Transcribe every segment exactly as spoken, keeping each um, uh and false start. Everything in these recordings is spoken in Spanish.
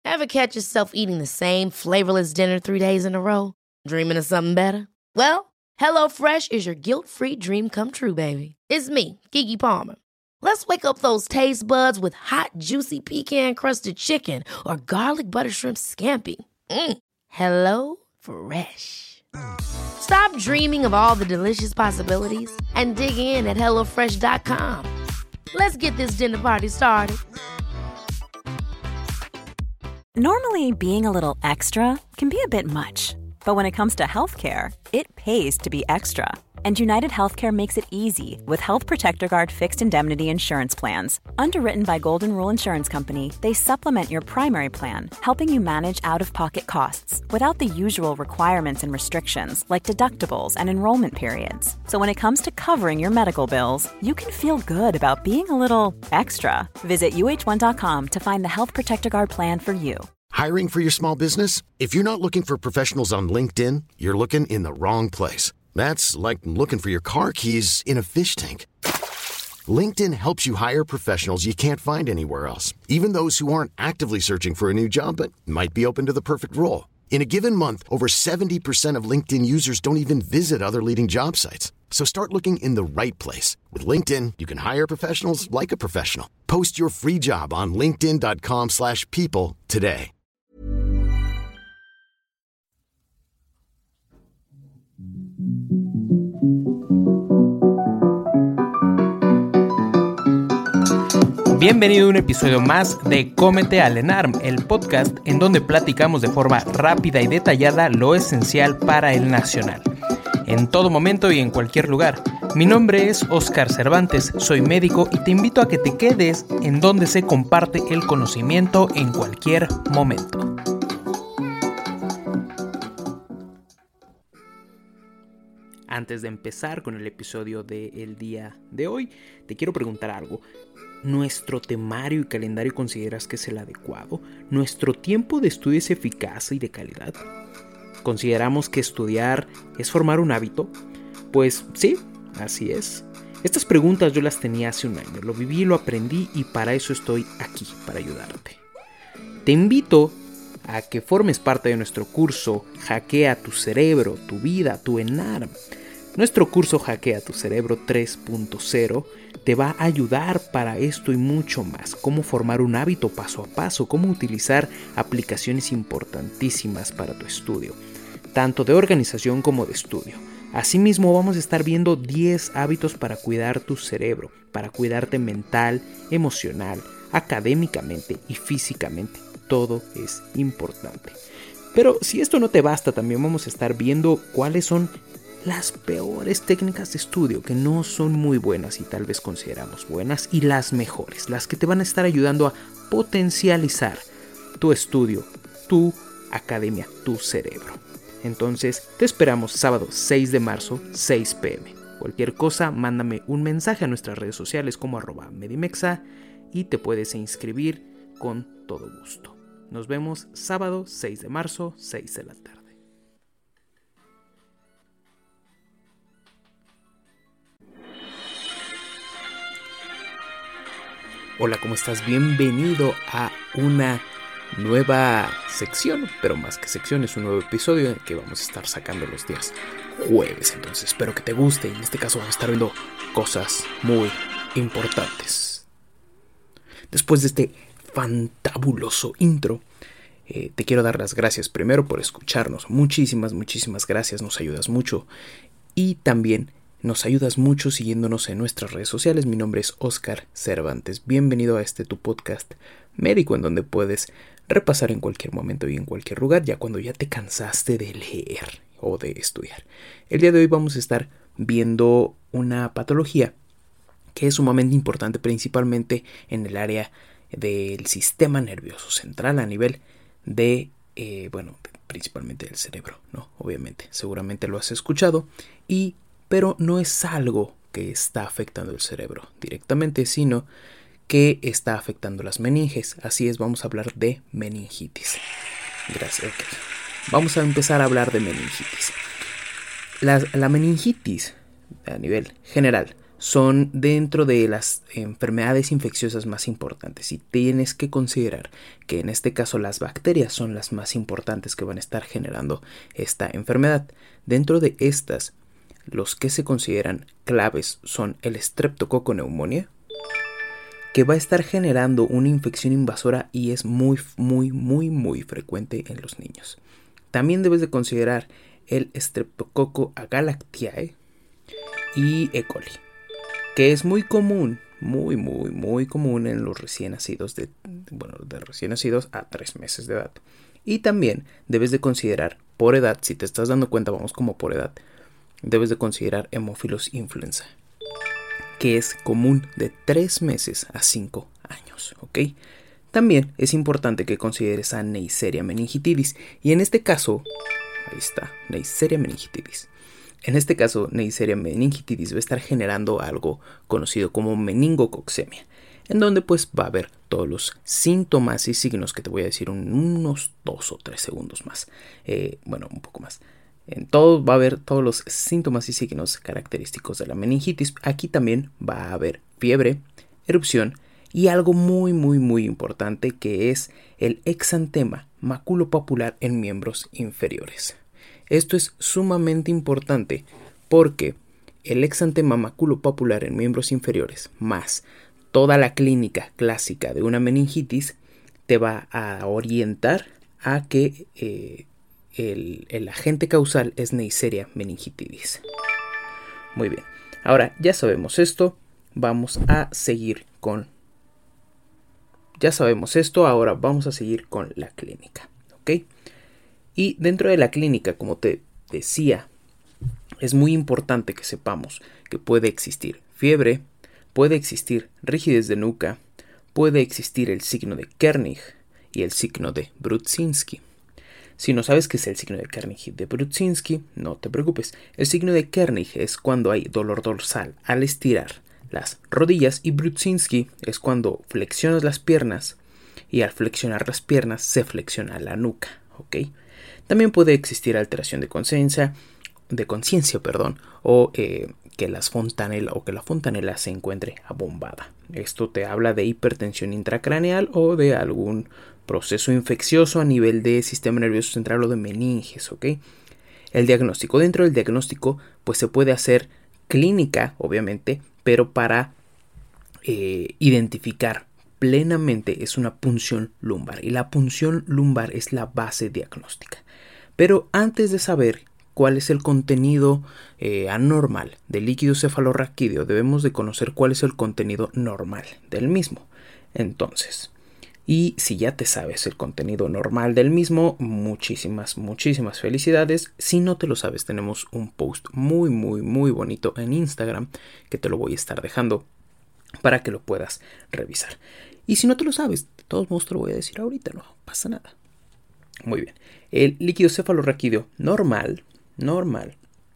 Ever catch yourself eating the same flavorless dinner three days in a row? Dreaming of something better? Well, HelloFresh is your guilt-free dream come true, baby. It's me, Keke Palmer. Let's wake up those taste buds with hot, juicy pecan-crusted chicken or garlic butter shrimp scampi. Mm. Hello Fresh. Stop dreaming of all the delicious possibilities and dig in at hello fresh dot com. Let's get this dinner party started. Normally, being a little extra can be a bit much, but when it comes to healthcare, it pays to be extra. And United Healthcare makes it easy with Health Protector Guard fixed indemnity insurance plans. Underwritten by Golden Rule Insurance Company, they supplement your primary plan, helping you manage out-of-pocket costs without the usual requirements and restrictions like deductibles and enrollment periods. So when it comes to covering your medical bills, you can feel good about being a little extra. Visit U H one dot com to find the Health Protector Guard plan for you. Hiring for your small business? If you're not looking for professionals on LinkedIn, you're looking in the wrong place. That's like looking for your car keys in a fish tank. LinkedIn helps you hire professionals you can't find anywhere else, even those who aren't actively searching for a new job but might be open to the perfect role. In a given month, over seventy percent of LinkedIn users don't even visit other leading job sites. So start looking in the right place. With LinkedIn, you can hire professionals like a professional. Post your free job on linkedin dot com slash people today. Bienvenido a un episodio más de Cómete al ENARM, el podcast en donde platicamos de forma rápida y detallada lo esencial para el nacional, en todo momento y en cualquier lugar. Mi nombre es Oscar Cervantes, soy médico y te invito a que te quedes en donde se comparte el conocimiento en cualquier momento. Antes de empezar con el episodio del día de hoy, te quiero preguntar algo. ¿Nuestro temario y calendario consideras que es el adecuado? ¿Nuestro tiempo de estudio es eficaz y de calidad? ¿Consideramos que estudiar es formar un hábito? Pues sí, así es. Estas preguntas yo las tenía hace un año, lo viví, lo aprendí y para eso estoy aquí, para ayudarte. Te invito a que formes parte de nuestro curso Hackea tu cerebro, tu vida, tu ENARM. Nuestro curso Hackea tu cerebro tres punto cero te va a ayudar para esto y mucho más. Cómo formar un hábito paso a paso, cómo utilizar aplicaciones importantísimas para tu estudio, tanto de organización como de estudio. Asimismo, vamos a estar viendo diez hábitos para cuidar tu cerebro, para cuidarte mental, emocional, académicamente y físicamente. Todo es importante. Pero si esto no te basta, también vamos a estar viendo cuáles son las peores técnicas de estudio que no son muy buenas y tal vez consideramos buenas, y las mejores, las que te van a estar ayudando a potencializar tu estudio, tu academia, tu cerebro. Entonces te esperamos sábado seis de marzo, seis pe eme. Cualquier cosa, mándame un mensaje a nuestras redes sociales como arroba medimexa y te puedes inscribir con todo gusto. Nos vemos sábado seis de marzo, seis de la tarde. Hola, ¿cómo estás? Bienvenido a una nueva sección, pero más que sección, es un nuevo episodio en el que vamos a estar sacando los días jueves. Entonces espero que te guste y en este caso vamos a estar viendo cosas muy importantes. Después de este fantabuloso intro, eh, te quiero dar las gracias primero por escucharnos. Muchísimas, muchísimas gracias, nos ayudas mucho. Y también nos ayudas mucho siguiéndonos en nuestras redes sociales. Mi nombre es Oscar Cervantes. Bienvenido a este tu podcast médico, en donde puedes repasar en cualquier momento y en cualquier lugar, ya cuando ya te cansaste de leer o de estudiar. El día de hoy vamos a estar viendo una patología que es sumamente importante, principalmente en el área del sistema nervioso central, a nivel de, eh, bueno, principalmente del cerebro, ¿no? Obviamente, seguramente lo has escuchado, y pero no es algo que está afectando el cerebro directamente, sino que está afectando las meninges. Así es, vamos a hablar de meningitis. Gracias. Okay. Vamos a empezar a hablar de meningitis. La, la meningitis, a nivel general, son dentro de las enfermedades infecciosas más importantes y tienes que considerar que en este caso las bacterias son las más importantes que van a estar generando esta enfermedad. Dentro de estas, los que se consideran claves son el Streptococcus pneumoniae, que va a estar generando una infección invasora y es muy, muy, muy, muy frecuente en los niños. También debes de considerar el Streptococcus agalactiae y E. coli, que es muy común, muy, muy, muy común en los recién nacidos, de, bueno, de recién nacidos a tres meses de edad. Y también debes de considerar por edad, si te estás dando cuenta, vamos como por edad, debes de considerar Haemophilus influenza, que es común de tres meses a cinco años, ¿ok? También es importante que consideres a Neisseria meningitidis, y en este caso, ahí está, Neisseria meningitidis. En este caso, Neisseria meningitidis va a estar generando algo conocido como meningococcemia, en donde pues va a haber todos los síntomas y signos que te voy a decir en unos dos o tres segundos más, eh, bueno, un poco más. En todo va a haber todos los síntomas y signos característicos de la meningitis. Aquí también va a haber fiebre, erupción y algo muy muy muy importante, que es el exantema maculopapular en miembros inferiores. Esto es sumamente importante porque el exantema maculopapular en miembros inferiores más toda la clínica clásica de una meningitis te va a orientar a que eh, El, el agente causal es Neisseria meningitidis. Muy bien, ahora ya sabemos esto, vamos a seguir con... Ya sabemos esto, ahora vamos a seguir con la clínica, ¿ok? Y dentro de la clínica, como te decía, es muy importante que sepamos que puede existir fiebre, puede existir rigidez de nuca, puede existir el signo de Kernig y el signo de Brudzinski. Si no sabes qué es el signo de Kernig y de Brudzinski, no te preocupes. El signo de Kernig es cuando hay dolor dorsal al estirar las rodillas y Brudzinski es cuando flexionas las piernas y al flexionar las piernas se flexiona la nuca, ¿ok? También puede existir alteración de conciencia, de conciencia, perdón, o eh, que las fontanela o que la fontanela se encuentre abombada. Esto te habla de hipertensión intracraneal o de algún proceso infeccioso a nivel de sistema nervioso central o de meninges, ¿ok? El diagnóstico. Dentro del diagnóstico, pues se puede hacer clínica, obviamente, pero para eh, identificar plenamente es una punción lumbar. Y la punción lumbar es la base diagnóstica. Pero antes de saber cuál es el contenido eh, anormal del líquido cefalorraquídeo, debemos de conocer cuál es el contenido normal del mismo. Entonces... Y si ya te sabes el contenido normal del mismo, muchísimas, muchísimas felicidades. Si no te lo sabes, tenemos un post muy, muy, muy bonito en Instagram que te lo voy a estar dejando para que lo puedas revisar. Y si no te lo sabes, de todos modos te lo voy a decir ahorita, no pasa nada. Muy bien. El líquido cefalorraquídeo normal, normal.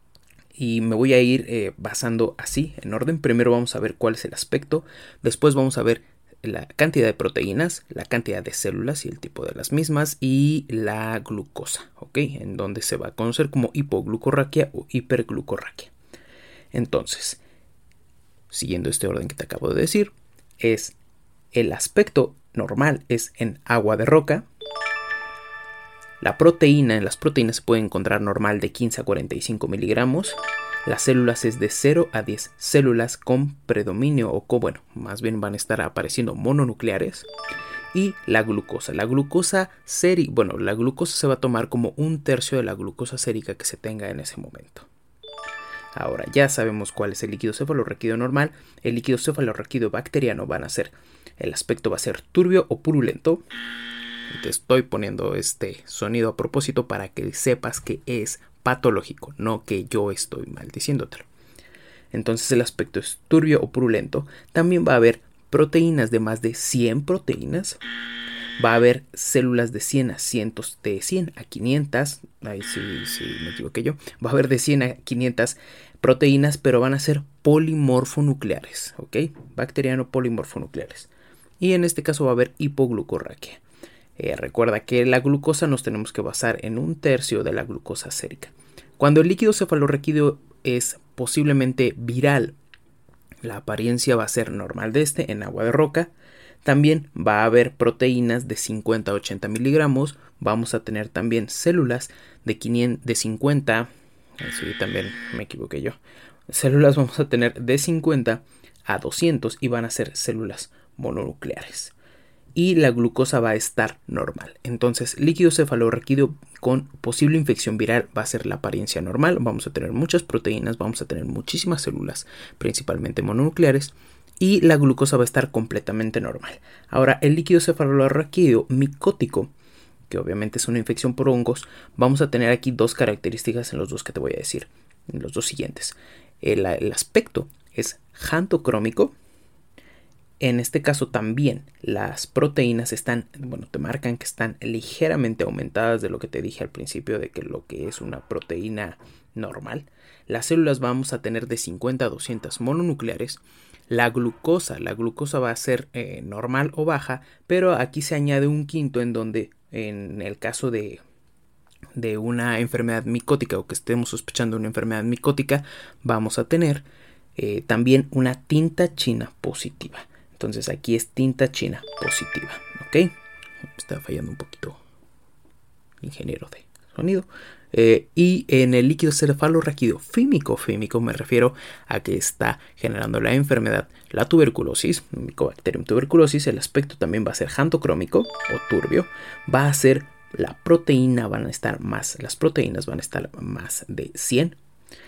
Y me voy a ir eh, basando así, en orden. Primero vamos a ver cuál es el aspecto. Después vamos a ver la cantidad de proteínas, la cantidad de células y el tipo de las mismas y la glucosa, ¿ok? En donde se va a conocer como hipoglucorraquia o hiperglucorraquia. Entonces, siguiendo este orden que te acabo de decir, es el aspecto normal es en agua de roca. La proteína, en las proteínas se puede encontrar normal de quince a cuarenta y cinco miligramos. Las células es de cero a diez células con predominio o con, bueno, más bien van a estar apareciendo mononucleares. Y la glucosa. La glucosa sérica, bueno, la glucosa se va a tomar como un tercio de la glucosa sérica que se tenga en ese momento. Ahora ya sabemos cuál es el líquido cefalorraquídeo normal. El líquido cefalorraquídeo bacteriano van a ser, el aspecto va a ser turbio o purulento. Te estoy poniendo este sonido a propósito para que sepas que es patológico, no que yo estoy maldiciéndotelo. Entonces el aspecto es turbio o purulento. También va a haber proteínas de más de cien proteínas. Va a haber células de cien a cientos, de cien a quinientas. Ahí sí, sí me equivoqué yo. Va a haber de cien a quinientas proteínas, pero van a ser polimorfonucleares, ¿ok? Bacteriano polimorfonucleares. Y en este caso va a haber hipoglucorraquia. Eh, recuerda que la glucosa nos tenemos que basar en un tercio de la glucosa sérica. Cuando el líquido cefalorraquídeo es posiblemente viral, la apariencia va a ser normal de este en agua de roca. También va a haber proteínas de cincuenta a ochenta miligramos. Vamos a tener también células de, quinientos, de cincuenta. Sí, también me equivoqué yo. Células vamos a tener de cincuenta a doscientos y van a ser células mononucleares. Y la glucosa va a estar normal. Entonces, líquido cefalorraquídeo con posible infección viral va a ser la apariencia normal. Vamos a tener muchas proteínas, vamos a tener muchísimas células, principalmente mononucleares. Y la glucosa va a estar completamente normal. Ahora, el líquido cefalorraquídeo micótico, que obviamente es una infección por hongos, vamos a tener aquí dos características en los dos que te voy a decir, en los dos siguientes. El, el aspecto es xantocrómico. En este caso también las proteínas están, bueno, te marcan que están ligeramente aumentadas de lo que te dije al principio de que lo que es una proteína normal. Las células vamos a tener de cincuenta a doscientas mononucleares. La glucosa, la glucosa va a ser eh, normal o baja, pero aquí se añade un quinto en donde en el caso de, de una enfermedad micótica o que estemos sospechando una enfermedad micótica, vamos a tener eh, también una tinta china positiva. Entonces aquí es tinta china positiva, ¿ok? Está fallando un poquito el ingeniero de sonido. Eh, y en el líquido cefalorraquídeo fímico, fímico me refiero a que está generando la enfermedad, la tuberculosis, Mycobacterium tuberculosis. El aspecto también va a ser xantocrómico o turbio. Va a ser la proteína, van a estar más, las proteínas van a estar más de cien.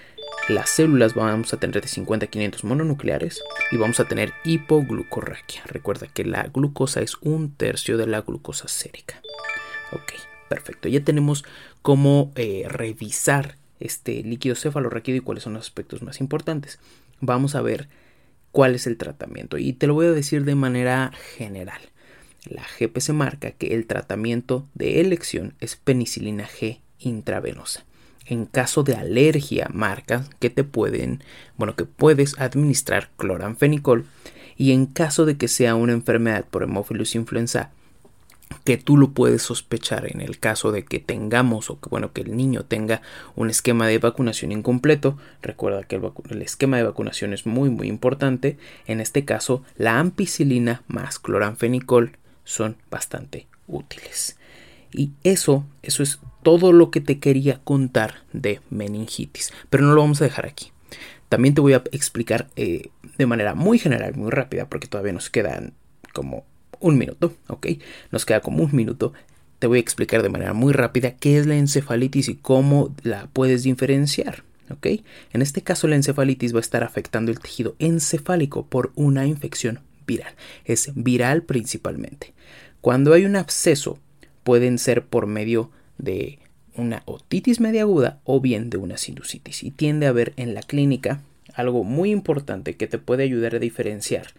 Las células vamos a tener de cincuenta a quinientos mononucleares y vamos a tener hipoglucorraquia. Recuerda que la glucosa es un tercio de la glucosa sérica. Ok, perfecto. Ya tenemos cómo eh, revisar este líquido cefalorraquídeo y cuáles son los aspectos más importantes. Vamos a ver cuál es el tratamiento y te lo voy a decir de manera general. La G P C marca que el tratamiento de elección es penicilina G intravenosa. En caso de alergia, marca que te pueden, bueno, que puedes administrar cloranfenicol. Y en caso de que sea una enfermedad por Haemophilus influenzae, que tú lo puedes sospechar en el caso de que tengamos o que, bueno, que el niño tenga un esquema de vacunación incompleto. Recuerda que el, el esquema de vacunación es muy, muy importante. En este caso, la ampicilina más cloranfenicol son bastante útiles. Y eso, eso es todo lo que te quería contar de meningitis, pero no lo vamos a dejar aquí. También te voy a explicar eh, de manera muy general, muy rápida, porque todavía nos quedan como un minuto, ¿ok? Nos queda como un minuto. Te voy a explicar de manera muy rápida qué es la encefalitis y cómo la puedes diferenciar, ¿ok? En este caso, la encefalitis va a estar afectando el tejido encefálico por una infección viral. Es viral principalmente. Cuando hay un absceso, pueden ser por medio de una otitis media aguda o bien de una sinusitis. Y tiende a haber en la clínica algo muy importante que te puede ayudar a diferenciar.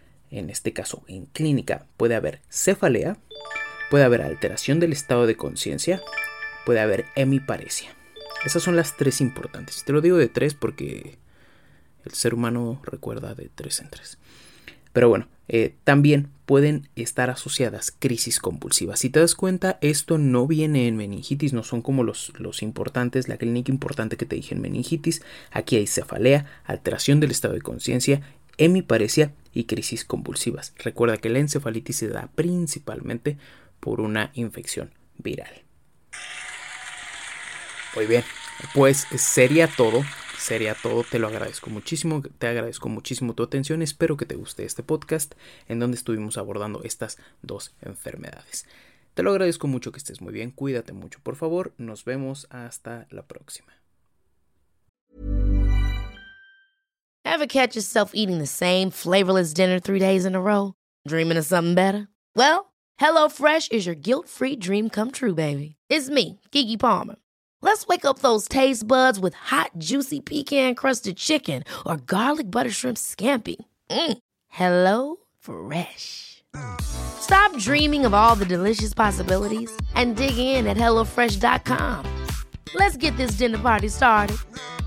En este caso, en clínica, puede haber cefalea, puede haber alteración del estado de conciencia, puede haber hemiparesia. Esas son las tres importantes. Te lo digo de tres porque el ser humano recuerda de tres en tres. Pero bueno, eh, también pueden estar asociadas crisis convulsivas. Si te das cuenta, esto no viene en meningitis, no son como los, los importantes, la clínica importante que te dije en meningitis. Aquí hay cefalea, alteración del estado de conciencia, hemiparesia y crisis convulsivas. Recuerda que la encefalitis se da principalmente por una infección viral. Muy bien, pues sería todo. Sería todo, te lo agradezco muchísimo, te agradezco muchísimo tu atención, espero que te guste este podcast en donde estuvimos abordando estas dos enfermedades. Te lo agradezco mucho, que estés muy bien, cuídate mucho por favor, nos vemos hasta la próxima. Ever catch yourself eating the same flavorless dinner three days in a row? Dreaming of something better? Well, HelloFresh is your guilt-free dream come true, baby. It's me, Keke Palmer. Let's wake up those taste buds with hot, juicy pecan-crusted chicken or garlic butter shrimp scampi. Mm. Hello Fresh. Stop dreaming of all the delicious possibilities and dig in at hello fresh dot com. Let's get this dinner party started.